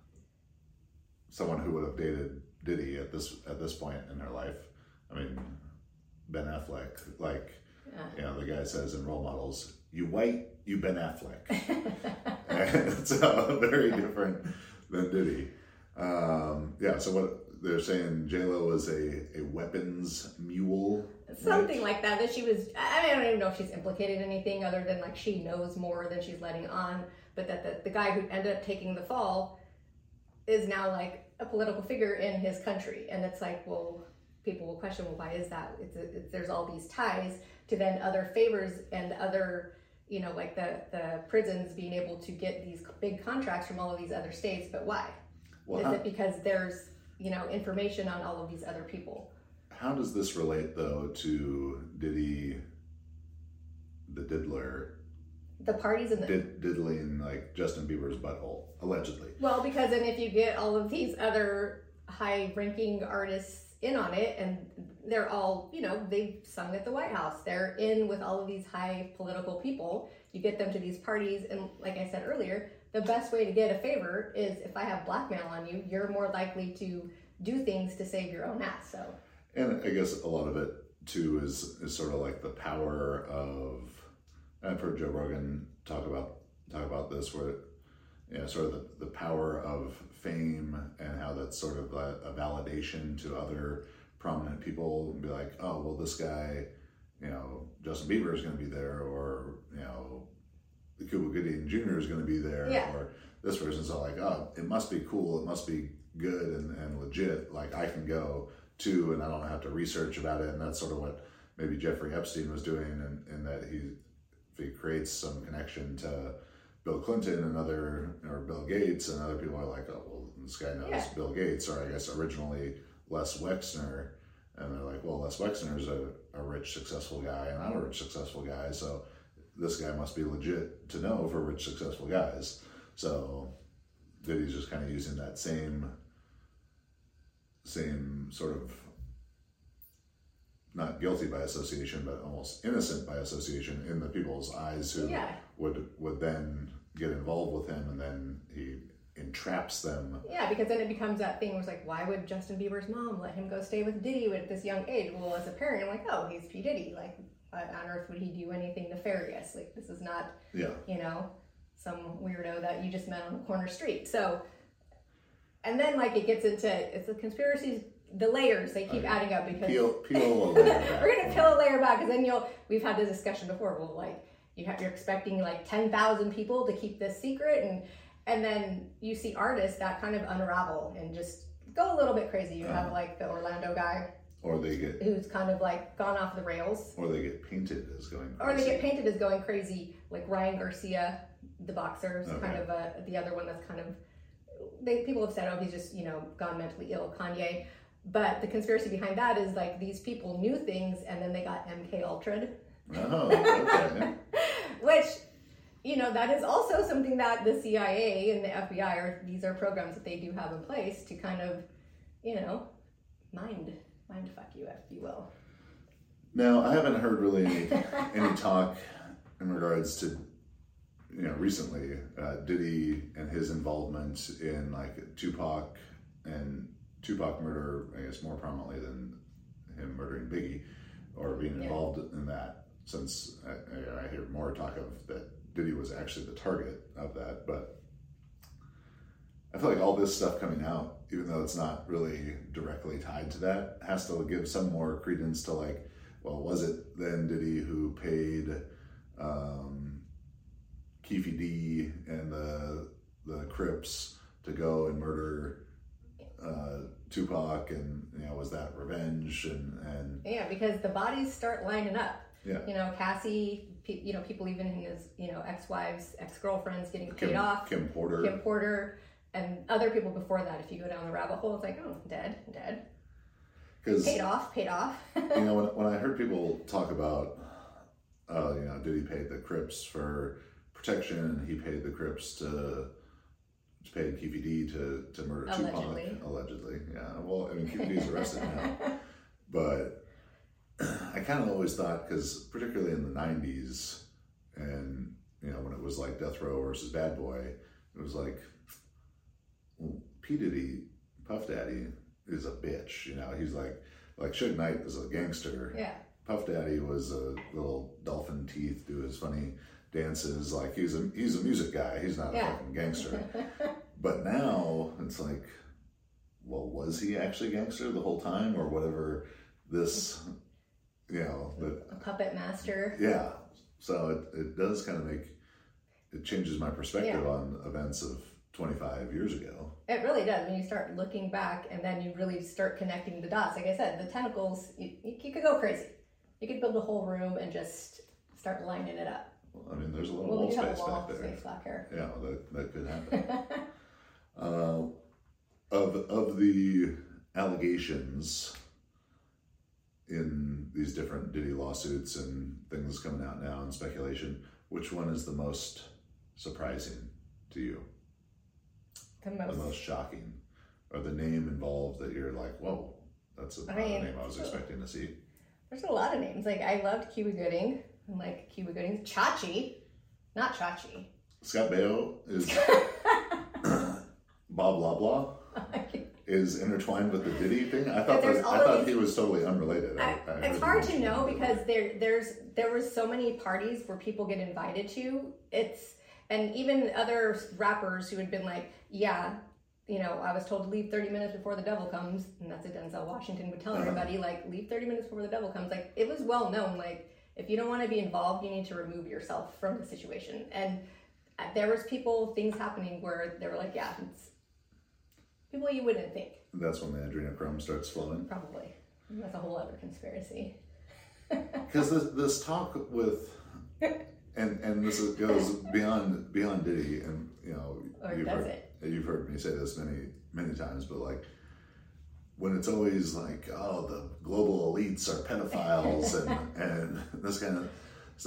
someone who would have dated Diddy at this at this point in her life. I mean, Ben Affleck, like, uh, you know, the guy says in Role Models, you white, you Ben Affleck. And it's uh, very different than Diddy. Um, yeah, so what they're saying, J-Lo is a, a weapons mule. Something right? like that, that she was, I don't even know if she's implicated in anything other than like she knows more than she's letting on, but that the, the guy who ended up taking the fall is now like a political figure in his country. And it's like, well, people will question, well, why is that? It's, it's there's all these ties to then other favors and other, you know, like the, the prisons being able to get these big contracts from all of these other states, but why? Well, is how, it because there's, you know, information on all of these other people? How does this relate, though, to Diddy, the diddler? The parties in the... Did, diddling, like, Justin Bieber's butthole, allegedly. Well, because then if you get all of these other high-ranking artists in on it, and they're all, you know, they've sung at the White House, they're in with all of these high political people, you get them to these parties, and like I said earlier, the best way to get a favor is if I have blackmail on you, you're more likely to do things to save your own ass, so... And I guess a lot of it, too, is is sort of like the power of... I've heard Joe Rogan talk about talk about this, where, you know, sort of the, the power of fame and how that's sort of a, a validation to other prominent people, and be like, oh, well, this guy, you know, Justin Bieber is going to be there, or, you know, the Cuba Gooding Junior is going to be there, yeah. or this person's all like, oh, it must be cool, it must be good and, and legit, like I can go too, and I don't have to research about it. And that's sort of what maybe Jeffrey Epstein was doing, in, in that he, if he creates some connection to Bill Clinton and other, or Bill Gates, and other people are like, oh, well, this guy knows yeah. Bill Gates, or I guess originally Les Wexner, and they're like, well, Les Wexner is a, a rich, successful guy, and I'm a rich, successful guy, so this guy must be legit to know for rich, successful guys. So Diddy's just kind of using that same, same sort of, not guilty by association, but almost innocent by association in the people's eyes who Yeah. would would then get involved with him, and then he entraps them. Yeah, because then it becomes that thing where it's like, why would Justin Bieber's mom let him go stay with Diddy at this young age? Well, as a parent, I'm like, oh, he's P. Diddy. Like, why on earth would he do anything nefarious? Like, this is not, Yeah. you know, some weirdo that you just met on the corner street. So, and then like it gets into, it's the conspiracies, the layers, they keep Okay. adding up because Peel, peel a layer back. we're going to peel a layer back because then you'll, we've had this discussion before, well, like, you have, you're expecting like ten thousand people to keep this secret, and and then you see artists that kind of unravel and just go a little bit crazy. You have like the Orlando guy Or they get, who's kind of like gone off the rails, or they get painted as going crazy. or they get painted as going crazy, like Ryan Garcia, the boxer, is Okay. kind of a, the other one that's kind of, they people have said, oh, he's just, you know, gone mentally ill, Kanye. But the conspiracy behind that is like these people knew things and then they got M K Ultra'd. Oh, okay. Which, you know, that is also something that the C I A and the F B I are, these are programs that they do have in place to kind of, you know, mind, mind fuck you, if you will. Now, I haven't heard really any, any talk in regards to, you know, recently, uh, Diddy and his involvement in like Tupac and Tupac murder, I guess more prominently than him murdering Biggie, or being involved yeah. in that, since I, I hear more talk of that Diddy was actually the target of that. But I feel like all this stuff coming out, even though it's not really directly tied to that, has to give some more credence to like, well, was it then Diddy who paid um, Keefe D and the the Crips to go and murder uh, Tupac, and you know, was that revenge? And and yeah, because the bodies start lining up. Yeah. You know, Cassie, pe- you know, people even in his, you know, ex-wives, ex-girlfriends getting Kim, paid off. Kim Porter. Kim Porter, and other people before that. If you go down the rabbit hole, it's like, oh, dead, dead. Paid off, paid off. You know, when, when I heard people talk about, uh, you know, Diddy paid the Crips for protection, and he paid the Crips to, to pay Keefe D to, to murder Allegedly. Tupac. Allegedly. Yeah. Well, I mean, Keefe D's arrested now. But I kind of always thought, because particularly in the nineties, and, you know, when it was like Death Row versus Bad Boy, it was like, well, P. Diddy, Puff Daddy, is a bitch, you know. He's like, like Suge Knight is a gangster. Yeah. Puff Daddy was a little dolphin teeth, do his funny dances. Like he's a he's a music guy. He's not yeah. a fucking gangster. But now it's like, well, was he actually a gangster the whole time, or whatever? This, you know, but a puppet master. Yeah. So it it does kind of make it changes my perspective yeah. on events of twenty-five years ago. It really does. When you start looking back and then you really start connecting the dots. Like I said, the tentacles, you, you could go crazy. You could build a whole room and just start lining it up. Well, I mean, there's a little well, wall you have space a wall back there. Space back here. Yeah, that, that could happen. uh, of, of the allegations in these different Diddy lawsuits and things coming out now and speculation, which one is the most surprising to you? The most, the most shocking, or the name involved that you're like, whoa, that's a, I not a mean, name I was expecting to see. There's a lot of names. Like I loved Cuba Gooding. I like Cuba Gooding. Chachi, not Chachi. Scott Baio is Bob Loblaw is intertwined with the Diddy thing. I thought that, I thought these, he was totally unrelated. I, I, I it's hard to know because there there's there was so many parties where people get invited to. It's and even other rappers who had been like, yeah, you know, I was told to leave thirty minutes before the devil comes, and that's what Denzel Washington would tell everybody, like, leave thirty minutes before the devil comes. Like, it was well known, like, if you don't want to be involved, you need to remove yourself from the situation. And there was people, things happening where they were like, yeah, it's people you wouldn't think. That's when the adrenochrome starts flowing. Probably. That's a whole other conspiracy. Because this, this talk with, and and this goes beyond beyond Diddy, and you know, or you've does heard, it? You've heard me say this many many times, but like when it's always like, oh, the global elites are pedophiles and and this kind of stuff.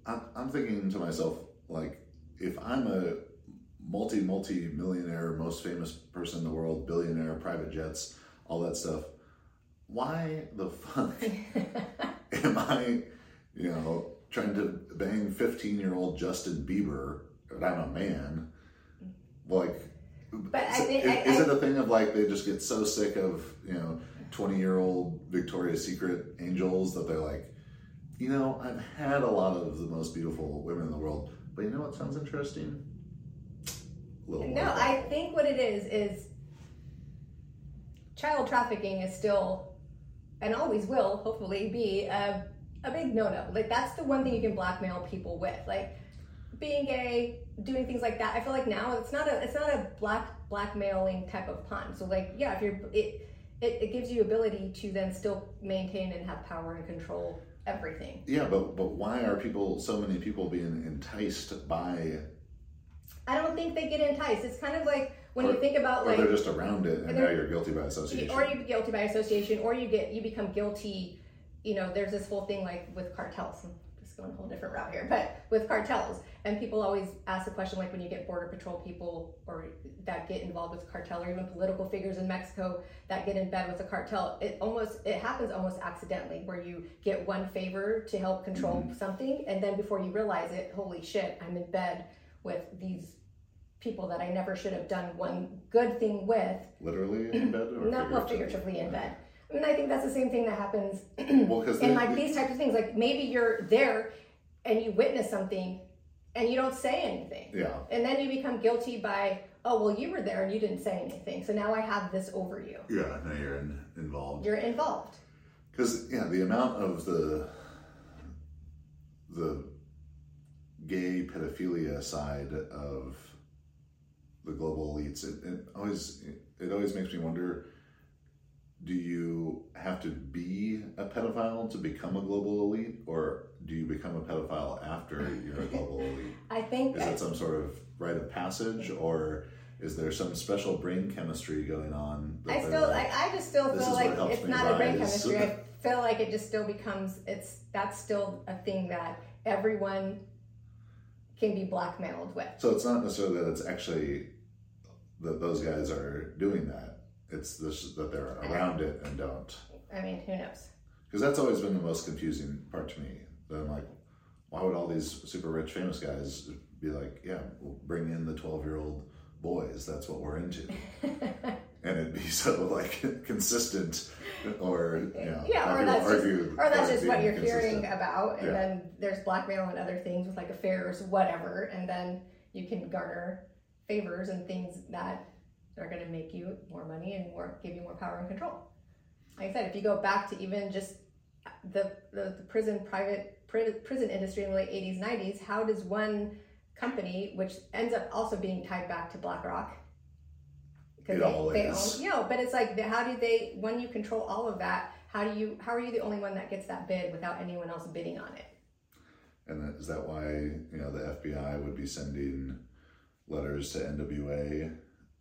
I'm, I'm thinking to myself, like, if I'm a multi, multi millionaire, most famous person in the world, billionaire, private jets, all that stuff, why the fuck am I, you know, trying to bang fifteen year old Justin Bieber, but I'm a man? Like, but is, I think, is, I, is I, it a thing of like they just get so sick of, you know, twenty year old Victoria's Secret angels that they're like, you know, I've had a lot of the most beautiful women in the world, but you know what sounds interesting? A little no, more I think what it is is child trafficking is still, and always will, hopefully, be a, a big no-no. Like, that's the one thing you can blackmail people with. Like, being gay, doing things like that. I feel like now it's not a it's not a black blackmailing type of pun. So like, yeah, if you're it, it it gives you ability to then still maintain and have power and control everything. Yeah, but but why are people so many people being enticed by? I don't think they get enticed. It's kind of like when or, you think about or like they're just around it, and now you're guilty by association. Or you get guilty by association, or you get you become guilty. You know, there's this whole thing like with cartels. I'm just going a whole different route here, but with cartels, and people always ask the question like when you get border patrol people or that get involved with cartel, or even political figures in Mexico that get in bed with a cartel. It almost it happens almost accidentally, where you get one favor to help control mm-hmm. something, and then before you realize it, holy shit, I'm in bed with these people that I never should have done one good thing with. Literally in bed? Or Not well, figuratively in bed. I mean, I think that's the same thing that happens well, in they, like these types of things. Like maybe you're there and you witness something and you don't say anything. Yeah. And then you become guilty by, oh, well, you were there and you didn't say anything. So now I have this over you. Yeah, now you're in, involved. You're involved. Because, yeah, the amount of the the gay pedophilia side of the global elites, it, it always it always makes me wonder, do you have to be a pedophile to become a global elite, or do you become a pedophile after you're a global elite? I think is that some sort of rite of passage, or is there some special brain chemistry going on? I still, like, I, I just still feel like it's not rise. a brain chemistry. I feel like it just still becomes it's that's still a thing that everyone can be blackmailed with. So it's not necessarily that it's actually that those guys are doing that. It's this, that they're around it and don't. I mean, who knows? Because that's always been the most confusing part to me. That I'm like, why would all these super rich famous guys be like, yeah, we'll bring in the twelve-year-old boys. That's what we're into. And it'd be so like consistent, or you know, yeah, or that's just, or that's just what you're consistent. hearing about, and yeah. then there's blackmail and other things with like affairs, whatever, and then you can garner favors and things that are going to make you more money and more give you more power and control. Like I said, if you go back to even just the the, the prison private prison industry in the late eighties, nineties, how does one company, which ends up also being tied back to BlackRock, because they, they own, you know, but it's like, how do they, when you control all of that, how do you, how are you the only one that gets that bid without anyone else bidding on it? And is that why, you know, the F B I would be sending letters to N W A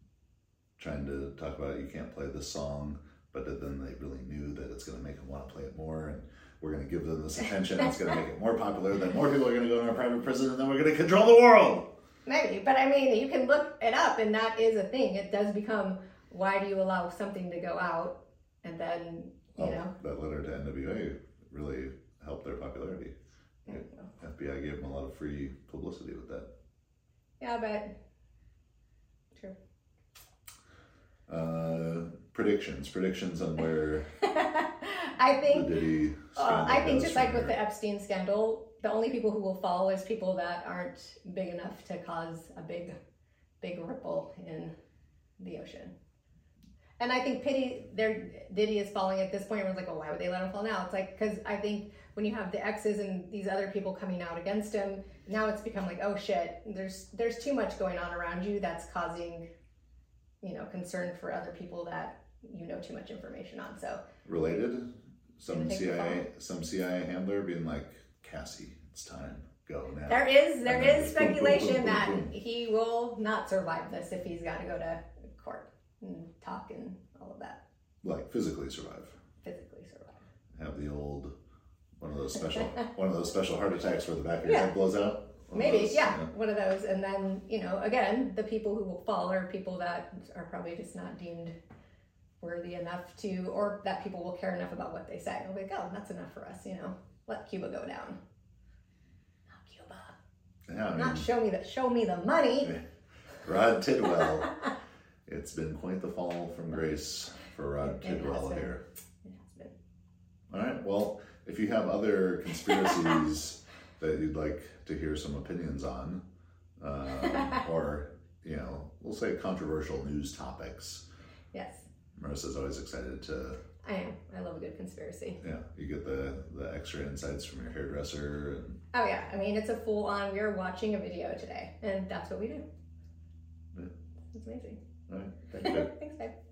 trying to talk about, you can't play this song, but then they really knew that it's going to make them want to play it more, and we're going to give them this attention, it's going to make it more popular, then more people are going to go to our private prison, and then we're going to control the world. Maybe, but I mean, you can look it up, and that is a thing. It does become, why do you allow something to go out, and then, you oh, know. That letter to N W A really helped their popularity. F B I gave them a lot of free publicity with that. Yeah, but true. Uh, predictions, predictions on where I think, the Diddy uh, I think just like here. with the Epstein scandal, the only people who will fall is people that aren't big enough to cause a big, big ripple in the ocean. And I think pity, their Diddy is falling at this point. Everyone's like, oh, why would they let him fall now? It's like, because I think when you have the exes and these other people coming out against him, now it's become like, oh shit, there's there's too much going on around you that's causing, you know, concern for other people that you know too much information on. So related, some C I A, some C I A handler being like, Cassie, it's time, go now. There is there and is boom, speculation boom, boom, that boom, boom. he will not survive this if he's got to go to court and talk and all of that. Like physically survive. Physically survive. Have the old One of those special, one of those special heart attacks where the back of your Yeah. head blows out. One of Maybe, those, yeah, one of those. And then, you know, again, the people who will fall are people that are probably just not deemed worthy enough to, or that people will care enough about what they say. They'll be like, oh, that's enough for us, you know. Let Cuba go down. Not Cuba. Yeah, I mean, Not show me the show me the money. Rod Tidwell. It's been quite the fall from grace for Rod It has Tidwell been. here. It has been. All right. Well, if you have other conspiracies that you'd like to hear some opinions on, um, or, you know, we'll say controversial news topics, Yes, Marissa's always excited to, I am. I love a good conspiracy. yeah, you get the, the extra insights from your hairdresser. And Oh yeah, I mean, it's a full on, we're watching a video today, and that's what we do. Yeah. It's amazing. all right. Thank you. Thanks, babe.